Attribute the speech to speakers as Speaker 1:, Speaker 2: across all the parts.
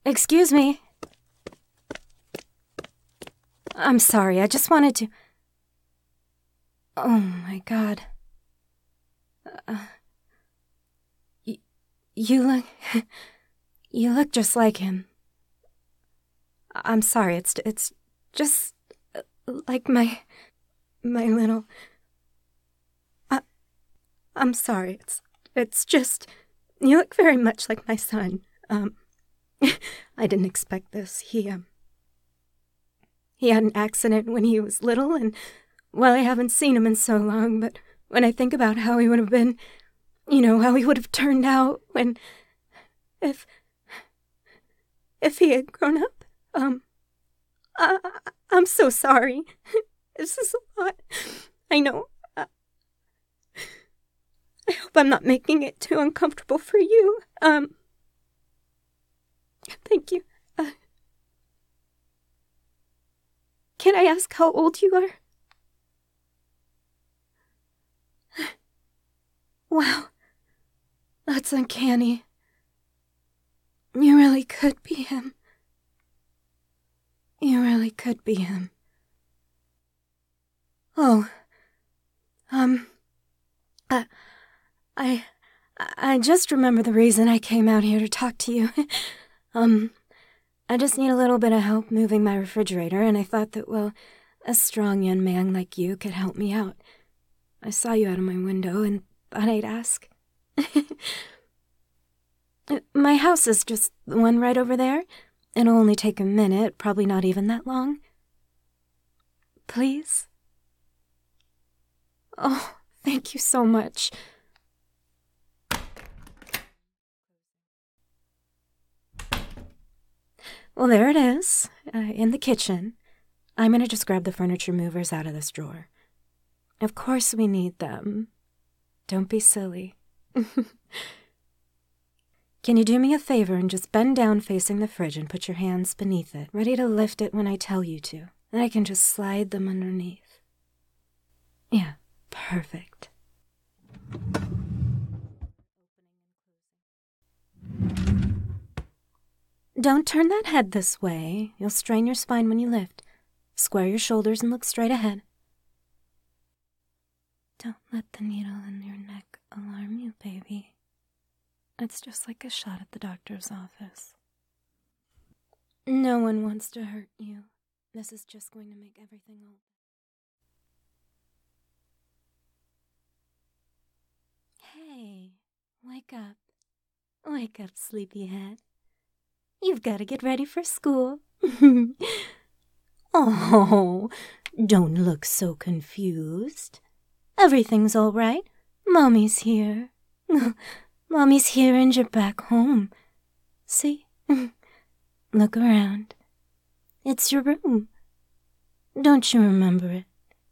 Speaker 1: Excuse me. I'm sorry, I just wanted to... Oh my God. You look... You look just like him. I'm sorry, it's just... like my little... I'm sorry, it's just... You look very much like my son. I didn't expect this. He had an accident when he was little, and, well, I haven't seen him in so long, but when I think about how he would have been, how he would have turned out if he had grown up, I'm so sorry. This is a lot. I know. I hope I'm not making it too uncomfortable for you. Thank you. Can I ask how old you are? Wow. That's uncanny. You really could be him. You really could be him. Oh. I just remember the reason I came out here to talk to you. I just need a little bit of help moving my refrigerator, and I thought that, well, a strong young man like you could help me out. I saw you out of my window and thought I'd ask. My house is just the one right over there. It'll only take a minute, probably not even that long. Please? Oh, thank you so much. Well, there it is, in the kitchen. I'm gonna just grab the furniture movers out of this drawer. Of course we need them. Don't be silly. Can you do me a favor and just bend down facing the fridge and put your hands beneath it, ready to lift it when I tell you to? Then I can just slide them underneath. Yeah, perfect. Don't turn that head this way. You'll strain your spine when you lift. Square your shoulders and look straight ahead. Don't let the needle in your neck alarm you, baby. It's just like a shot at the doctor's office. No one wants to hurt you. This is just going to make everything all... Hey, wake up. Wake up, sleepyhead. You've got to get ready for school. Oh, don't look so confused. Everything's all right. Mommy's here. Mommy's here and you're back home. See? Look around. It's your room. Don't you remember it?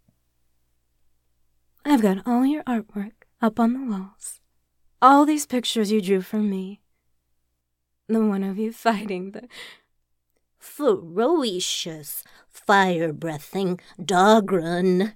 Speaker 1: I've got all your artwork up on the walls. All these pictures you drew for me. The one of you fighting the ferocious, fire-breathing Dogran.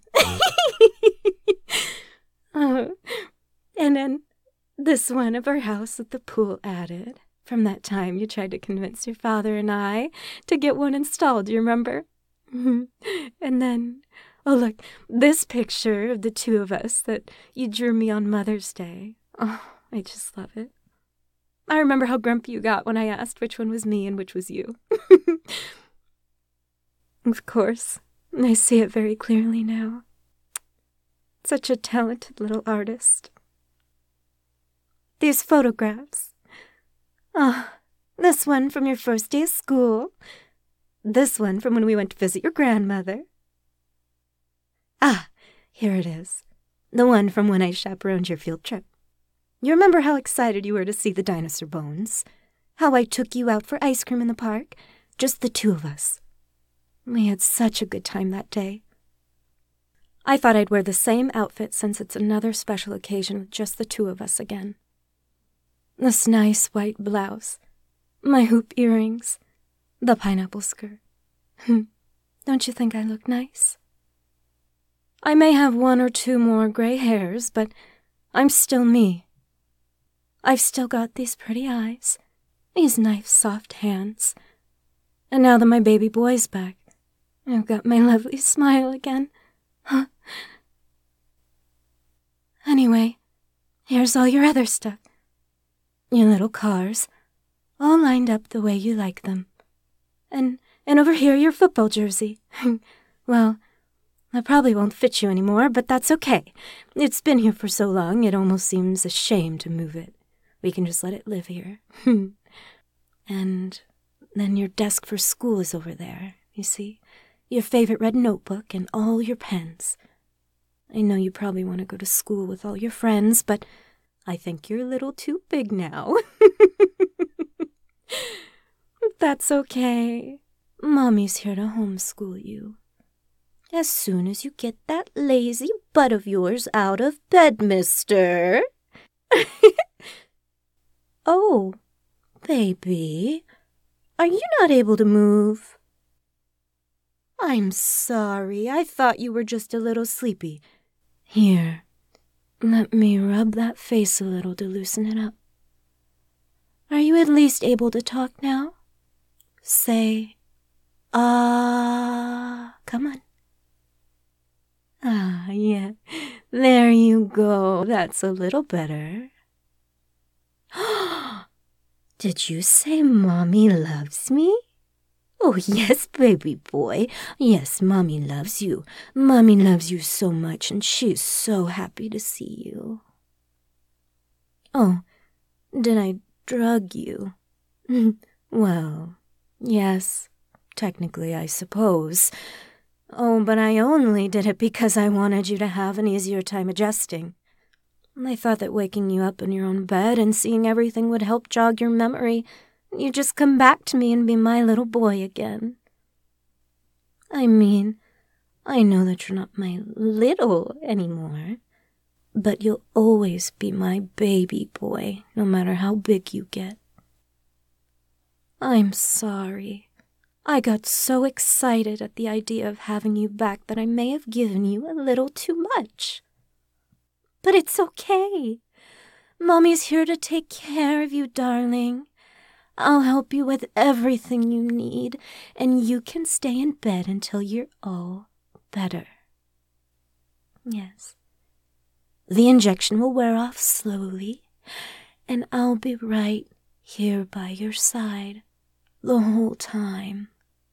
Speaker 1: And then this one of our house with the pool added. From that time you tried to convince your father and I to get one installed, you remember? And then, oh look, this picture of the two of us that you drew me on Mother's Day. Oh, I just love it. I remember how grumpy you got when I asked which one was me and which was you. Of course, I see it very clearly now. Such a talented little artist. These photographs. This one from your first day of school. This one from when we went to visit your grandmother. Here it is. The one from when I chaperoned your field trip. You remember how excited you were to see the dinosaur bones? How I took you out for ice cream in the park? Just the two of us. We had such a good time that day. I thought I'd wear the same outfit since it's another special occasion with just the two of us again. This nice white blouse, my hoop earrings, the pineapple skirt. Don't you think I look nice? I may have one or two more gray hairs, but I'm still me. I've still got these pretty eyes These nice soft hands. And now that my baby boy's back, I've got my lovely smile again. Huh? Anyway, here's all your other stuff. Your little cars, all lined up the way you like them. And over here, your football jersey. Well, that probably won't fit you anymore, but that's okay. It's been here for so long, it almost seems a shame to move it. We can just let it live here. And then your desk for school is over there, you see? Your favorite red notebook and all your pens. I know you probably want to go to school with all your friends, but I think you're a little too big now. That's okay. Mommy's here to homeschool you. As soon as you get that lazy butt of yours out of bed, mister. Oh, baby, are you not able to move? I'm sorry, I thought you were just a little sleepy. Here, let me rub that face a little to loosen it up. Are you at least able to talk now? Say, ah, come on. Ah, yeah, there you go. That's a little better. Did you say Mommy loves me? Oh, yes, baby boy. Yes, Mommy loves you. Mommy loves you so much, and she's so happy to see you. Oh, did I drug you? Well, yes, technically, I suppose. Oh, but I only did it because I wanted you to have an easier time adjusting. I thought that waking you up in your own bed and seeing everything would help jog your memory. You'd just come back to me and be my little boy again. I mean, I know that you're not my little anymore, but you'll always be my baby boy, no matter how big you get. I'm sorry. I got so excited at the idea of having you back that I may have given you a little too much. But it's okay. Mommy's here to take care of you, darling. I'll help you with everything you need, and you can stay in bed until you're all better. Yes. The injection will wear off slowly, and I'll be right here by your side the whole time.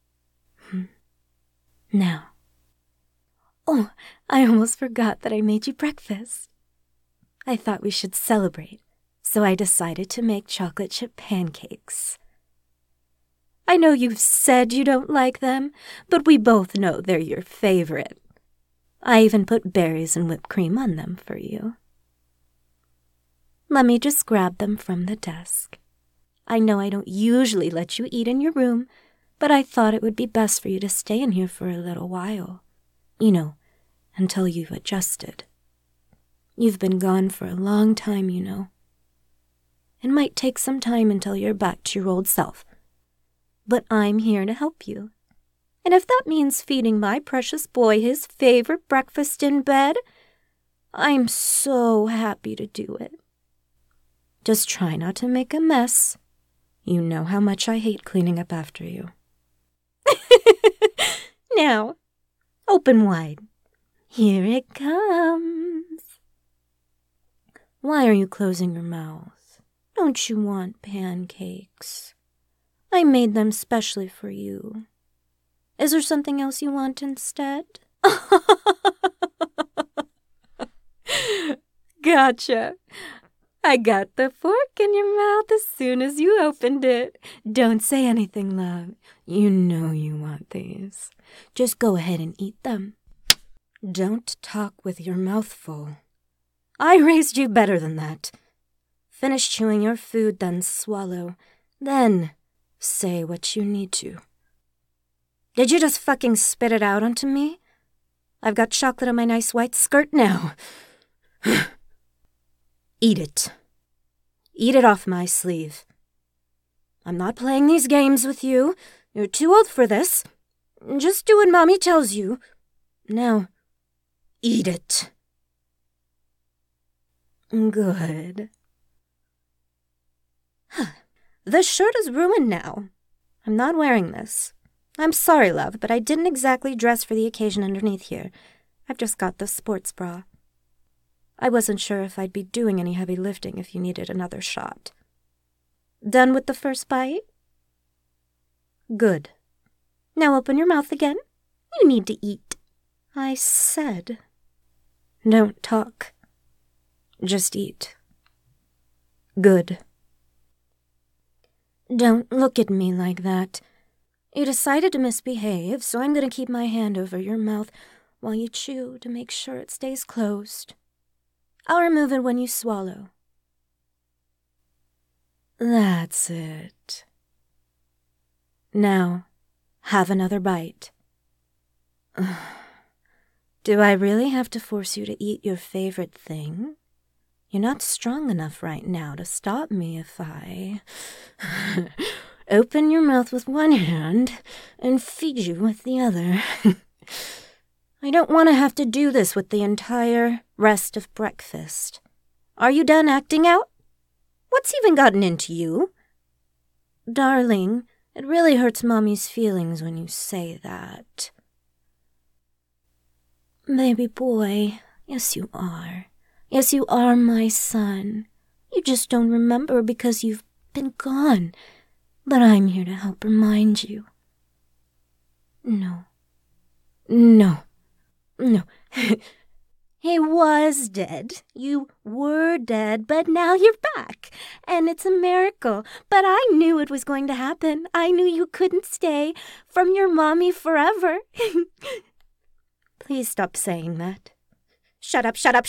Speaker 1: Now. Oh, I almost forgot that I made you breakfast. I thought we should celebrate, so I decided to make chocolate chip pancakes. I know you've said you don't like them, but we both know they're your favorite. I even put berries and whipped cream on them for you. Let me just grab them from the desk. I know I don't usually let you eat in your room, but I thought it would be best for you to stay in here for a little while. You know, until you've adjusted. You've been gone for a long time, you know. It might take some time until you're back to your old self. But I'm here to help you. And if that means feeding my precious boy his favorite breakfast in bed, I'm so happy to do it. Just try not to make a mess. You know how much I hate cleaning up after you. Now, open wide. Here it comes. Why are you closing your mouth? Don't you want pancakes? I made them specially for you. Is there something else you want instead? Gotcha. I got the fork in your mouth as soon as you opened it. Don't say anything, love. You know you want these. Just go ahead and eat them. Don't talk with your mouth full. I raised you better than that. Finish chewing your food, then swallow. Then say what you need to. Did you just fucking spit it out onto me? I've got chocolate on my nice white skirt now. Eat it. Eat it off my sleeve. I'm not playing these games with you. You're too old for this. Just do what Mommy tells you. Now, eat it. Good. The shirt is ruined now. I'm not wearing this. I'm sorry, love, but I didn't exactly dress for the occasion underneath here. I've just got the sports bra. I wasn't sure if I'd be doing any heavy lifting if you needed another shot. Done with the first bite? Good. Now open your mouth again. You need to eat. I said, don't talk. Just eat. Good. Don't look at me like that. You decided to misbehave, so I'm going to keep my hand over your mouth while you chew to make sure it stays closed. I'll remove it when you swallow. That's it. Now, have another bite. Do I really have to force you to eat your favorite thing? You're not strong enough right now to stop me if I open your mouth with one hand and feed you with the other. I don't want to have to do this with the entire rest of breakfast. Are you done acting out? What's even gotten into you? Darling, it really hurts Mommy's feelings when you say that. Baby boy, yes you are. Yes, you are my son. You just don't remember because you've been gone. But I'm here to help remind you. No. He was dead. You were dead, but now you're back. And it's a miracle. But I knew it was going to happen. I knew you couldn't stay from your mommy forever. Please stop saying that. Shut up. Shut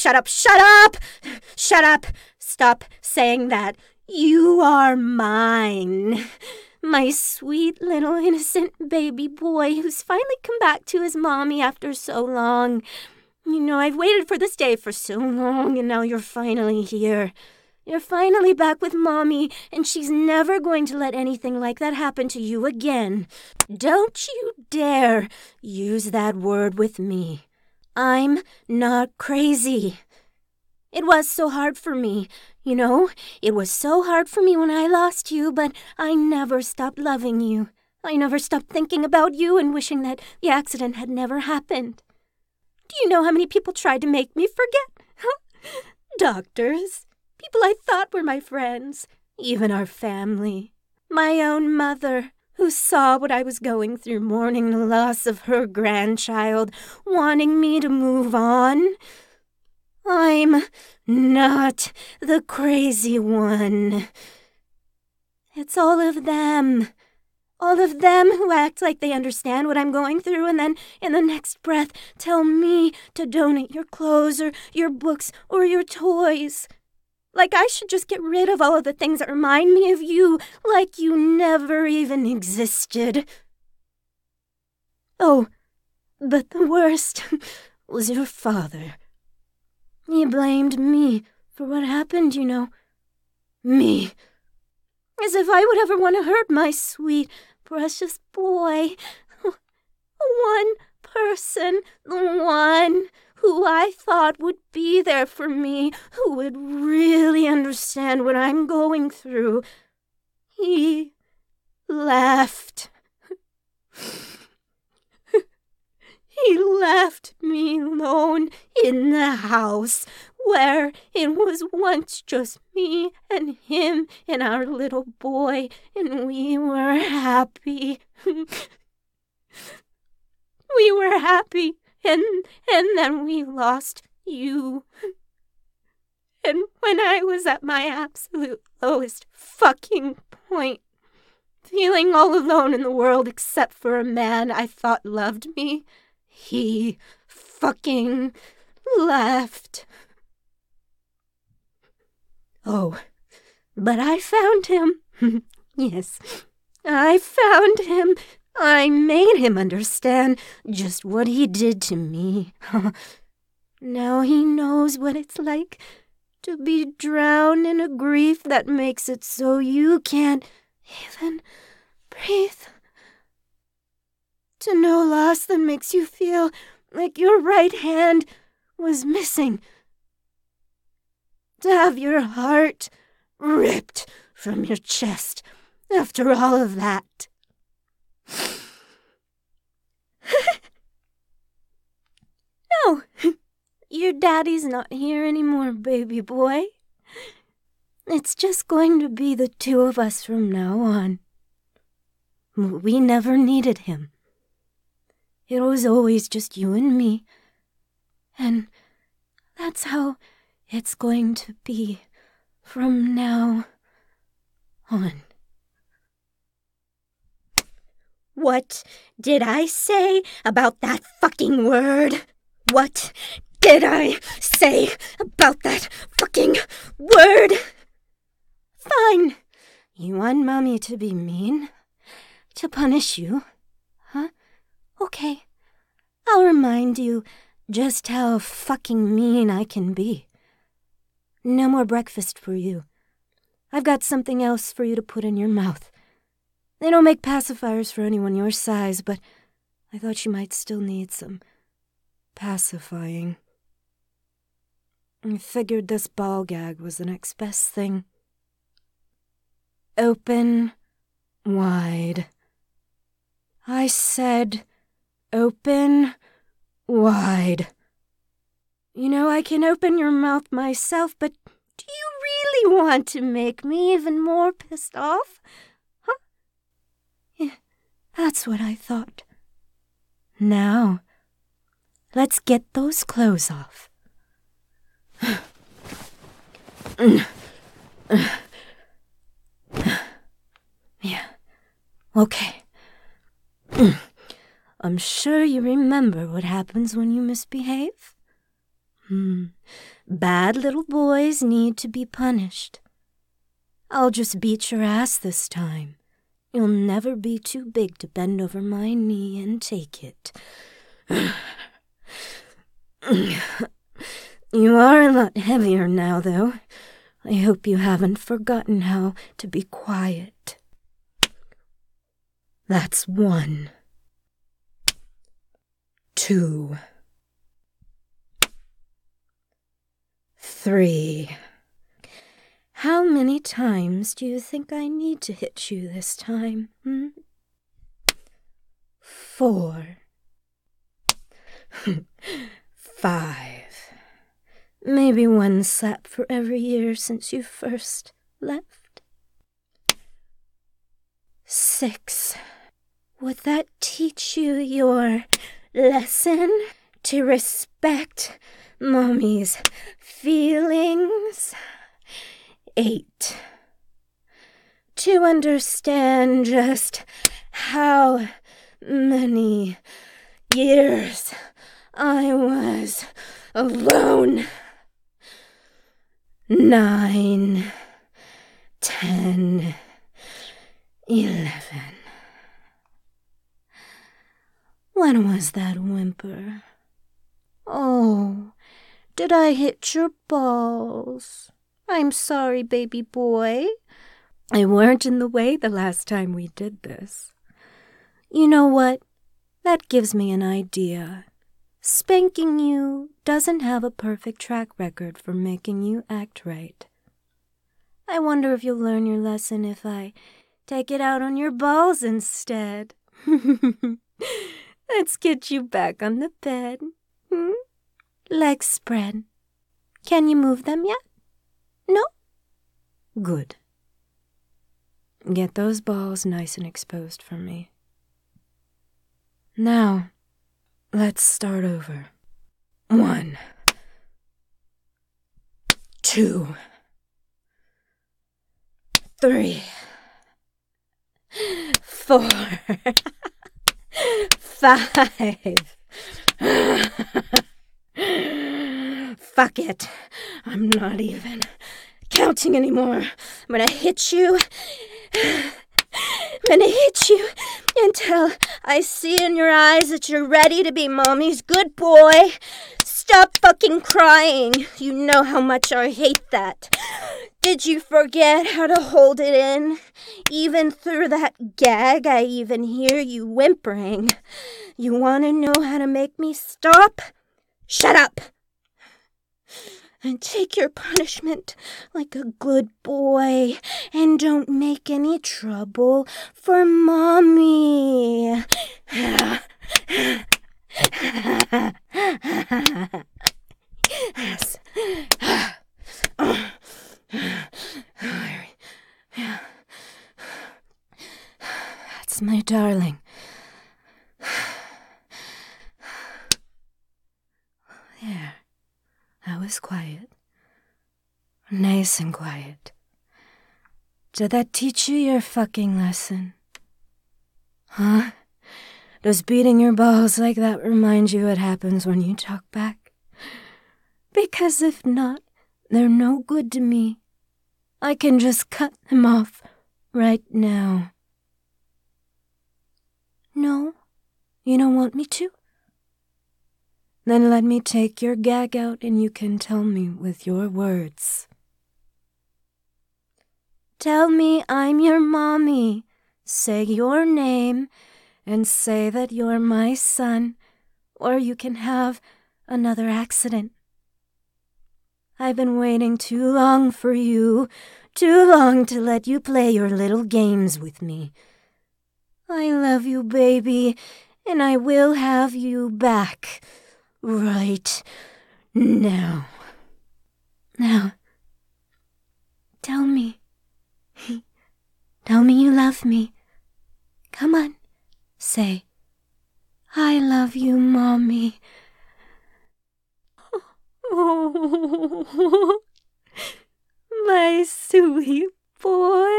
Speaker 1: up. Stop saying that. You are mine. My sweet little innocent baby boy who's finally come back to his mommy after so long. You know, I've waited for this day for so long, and now you're finally here. You're finally back with Mommy, and she's never going to let anything like that happen to you again. Don't you dare use that word with me. I'm not crazy. It was so hard for me, you know. It was so hard for me when I lost you, but I never stopped loving you. I never stopped thinking about you and wishing that the accident had never happened. Do you know how many people tried to make me forget? Doctors, people I thought were my friends, even our family. My own mother, who saw what I was going through, mourning the loss of her grandchild, wanting me to move on. I'm not the crazy one. It's all of them. All of them who act like they understand what I'm going through and then, in the next breath, tell me to donate your clothes or your books or your toys. Like I should just get rid of all of the things that remind me of you, like you never even existed. Oh, but the worst was your father. He blamed me for what happened, you know. Me. As if I would ever want to hurt my sweet, precious boy. One person, the one who I thought would be there for me, who would really understand what I'm going through. He left. He left me alone in the house where it was once just me and him and our little boy, and we were happy. We were happy, and then we lost you. And when I was at my absolute lowest fucking point, feeling all alone in the world except for a man I thought loved me, he fucking left. Oh, but I found him. Yes, I found him. I made him understand just what he did to me. Now he knows what it's like to be drowned in a grief that makes it so you can't even breathe. To know loss that makes you feel like your right hand was missing. To have your heart ripped from your chest After all of that. No, your daddy's not here anymore, baby boy. It's just going to be the two of us from now on. We never needed him. It was always just you and me. And that's how it's going to be from now on. What did I say about that fucking word? What did I say about that fucking word? Fine. You want Mommy to be mean? To punish you? Huh? Okay. I'll remind you just how fucking mean I can be. No more breakfast for you. I've got something else for you to put in your mouth. They don't make pacifiers for anyone your size, but I thought you might still need some pacifying. I figured this ball gag was the next best thing. Open wide. I said open wide. You know, I can open your mouth myself, but do you really want to make me even more pissed off? Huh? Yeah, that's what I thought. Now, let's get those clothes off. Yeah, okay. I'm sure you remember what happens when you misbehave. Bad little boys need to be punished. I'll just beat your ass this time. You'll never be too big to bend over my knee and take it. You are a lot heavier now, though. I hope you haven't forgotten how to be quiet. That's 1. 2. 3. How many times do you think I need to hit you this time? 4. 5. Maybe 1 slap for every year since you first left. 6. Would that teach you your lesson to respect Mommy's feelings? 8. To understand just how many years I was alone. 9, 10, 11. When was that whimper? Oh, did I hit your balls? I'm sorry, baby boy. I weren't in the way the last time we did this. You know what? That gives me an idea. Spanking you doesn't have a perfect track record for making you act right. I wonder if you'll learn your lesson if I take it out on your balls instead. Let's get you back on the bed. Legs spread. Can you move them yet? No? Good. Get those balls nice and exposed for me. Now, let's start over. 1, 2, 3, 4, 5. Fuck it. I'm not even counting anymore. I'm gonna hit you. I'm gonna hit you until I see in your eyes that you're ready to be Mommy's good boy. Stop fucking crying. You know how much I hate that. Did you forget how to hold it in? Even through that gag, I even hear you whimpering. You want to know how to make me stop? Shut up. Take your punishment like a good boy and don't make any trouble for Mommy. Yes. That's my darling. There. That was quiet. Nice and quiet. Did that teach you your fucking lesson? Huh? Does beating your balls like that remind you what happens when you talk back? Because if not, they're no good to me. I can just cut them off right now. No? You don't want me to? Then let me take your gag out and you can tell me with your words. Tell me I'm your Mommy. Say your name and say that you're my son, or you can have another accident. I've been waiting too long for you, too long to let you play your little games with me. I love you, baby, and I will have you back right now. Now, tell me. Tell me you love me. Come on, say, I love you, Mommy. Oh, my sweet boy.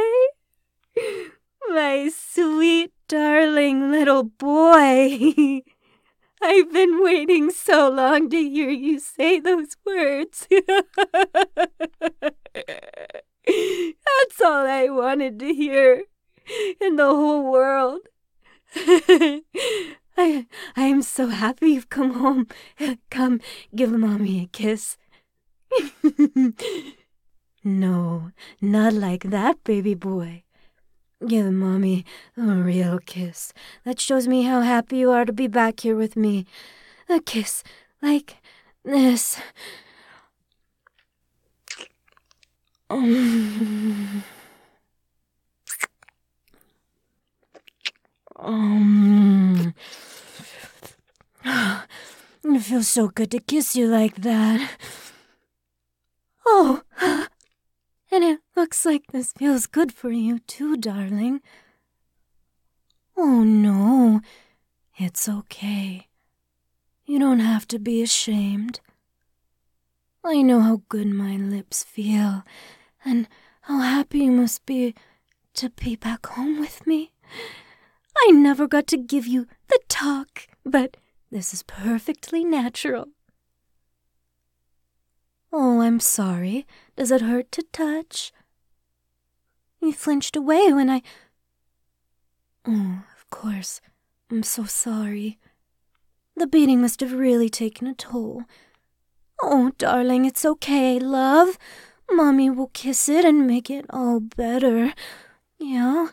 Speaker 1: My sweet, darling little boy. I've been waiting so long to hear you say those words. That's all I wanted to hear in the whole world. I am so happy you've come home. Come, give Mommy a kiss. No, not like that, baby boy. Give Mommy a real kiss. That shows me how happy you are to be back here with me. A kiss like this. It feels so good to kiss you like that. Oh, and it looks like this feels good for you too, darling. Oh no, it's okay. You don't have to be ashamed. I know how good my lips feel, and how happy you must be to be back home with me. I never got to give you the talk, but this is perfectly natural. Oh, I'm sorry. Does it hurt to touch? You flinched away when I... Oh, of course. I'm so sorry. The beating must have really taken a toll. Oh, darling, it's okay, love. Mommy will kiss it and make it all better. Yeah?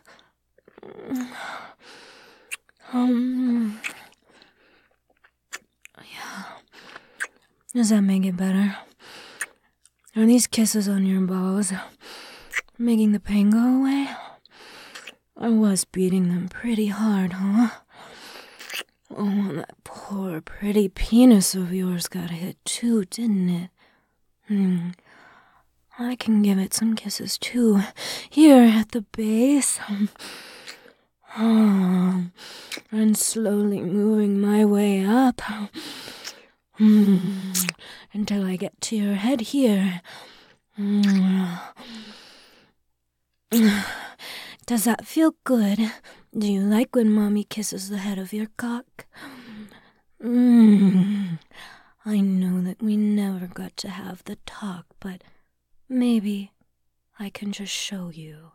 Speaker 1: Yeah. Does that make it better? Are these kisses on your balls making the pain go away? I was beating them pretty hard, huh? Oh, that poor pretty penis of yours got hit too, didn't it? I can give it some kisses too, here at the base. Oh, and slowly moving my way up until I get to your head here. Does that feel good? Do you like when Mommy kisses the head of your cock? I know that we never got to have the talk, but maybe I can just show you.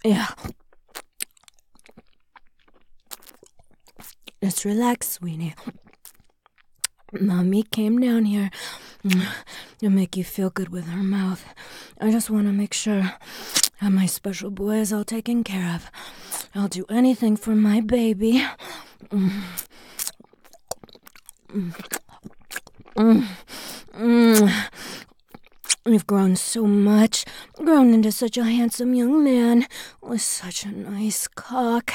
Speaker 1: Yeah. Just relax, sweetie. Mommy came down here to make you feel good with her mouth. I just want to make sure that my special boy is all taken care of. I'll do anything for my baby. You've grown so much, grown into such a handsome young man with such a nice cock.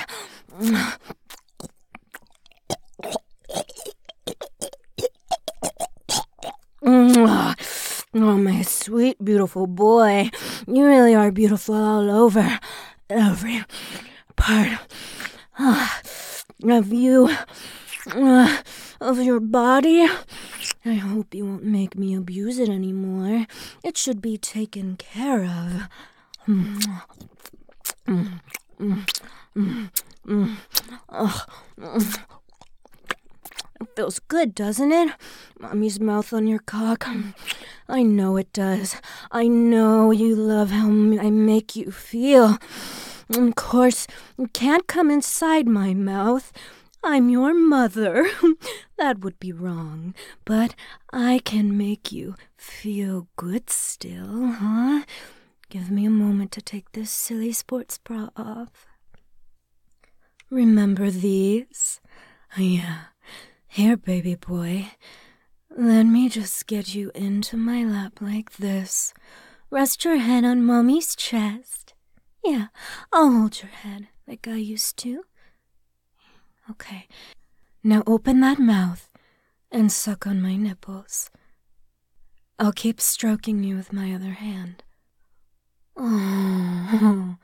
Speaker 1: Oh, my sweet, beautiful boy. You really are beautiful all over. Every part of you, of your body. I hope you won't make me abuse it anymore. It should be taken care of. It feels good, doesn't it? Mommy's mouth on your cock. I know it does. I know you love how I make you feel. Of course, you can't come inside my mouth. I'm your mother. That would be wrong. But I can make you feel good still, huh? Give me a moment to take this silly sports bra off. Remember these? Yeah. Here, baby boy. Let me just get you into my lap like this. Rest your head on Mommy's chest. Yeah, I'll hold your head like I used to. Okay. Now open that mouth and suck on my nipples. I'll keep stroking you with my other hand. Oh.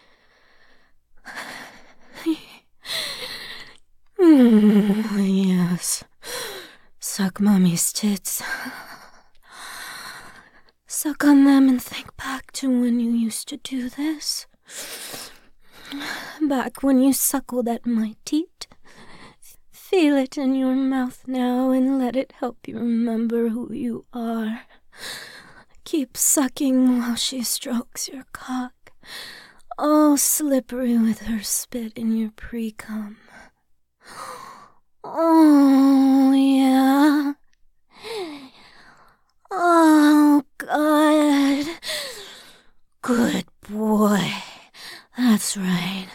Speaker 1: Yes. Suck Mommy's tits. Suck on them and think back to when you used to do this. Back when you suckled at my teat. Feel it in your mouth now and let it help you remember who you are. Keep sucking while she strokes your cock, all slippery with her spit in your pre-cum. Oh, yeah. Oh, God. Good boy. That's right.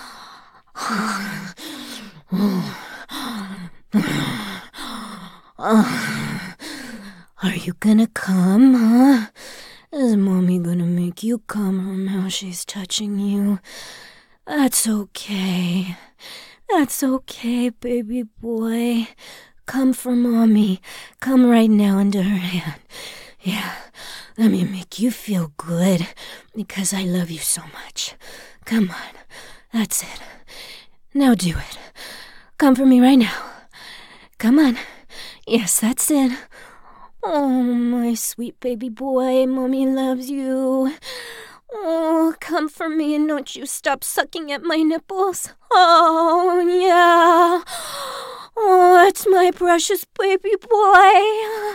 Speaker 1: Are you gonna come, huh? Is Mommy gonna make you come from how she's touching you? That's okay. That's okay, baby boy. Come for Mommy. Come right now into her hand. Yeah, let me make you feel good because I love you so much. Come on. That's it. Now do it. Come for me right now. Come on. Yes, that's it. Oh, my sweet baby boy. Mommy loves you. Oh, come for me and don't you stop sucking at my nipples. Oh, yeah. Oh, it's my precious baby boy.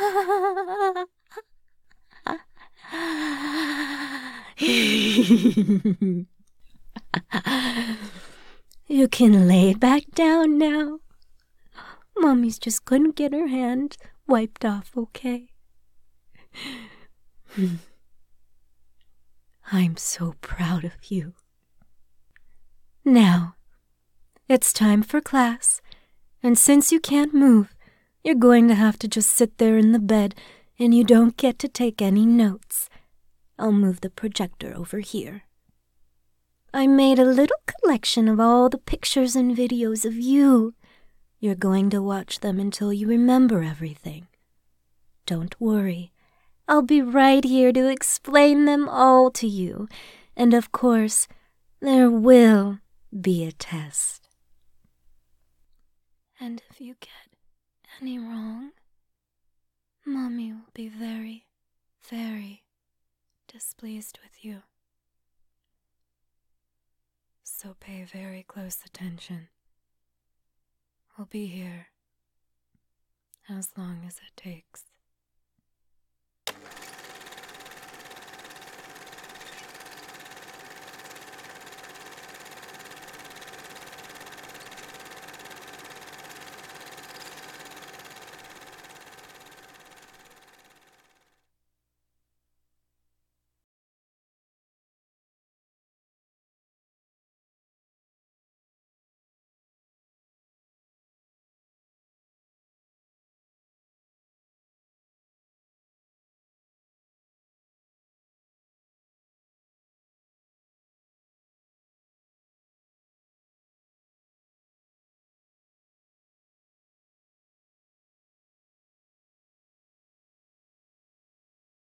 Speaker 1: You can lay back down now. Mommy's just gonna get her hand wiped off, okay? I'm so proud of you. Now, it's time for class, and since you can't move, you're going to have to just sit there in the bed, and you don't get to take any notes. I'll move the projector over here. I made a little collection of all the pictures and videos of you. You're going to watch them until you remember everything. Don't worry. I'll be right here to explain them all to you. And of course, there will be a test. And if you get any wrong, Mommy will be very, very displeased with you. So pay very close attention. I'll be here as long as it takes.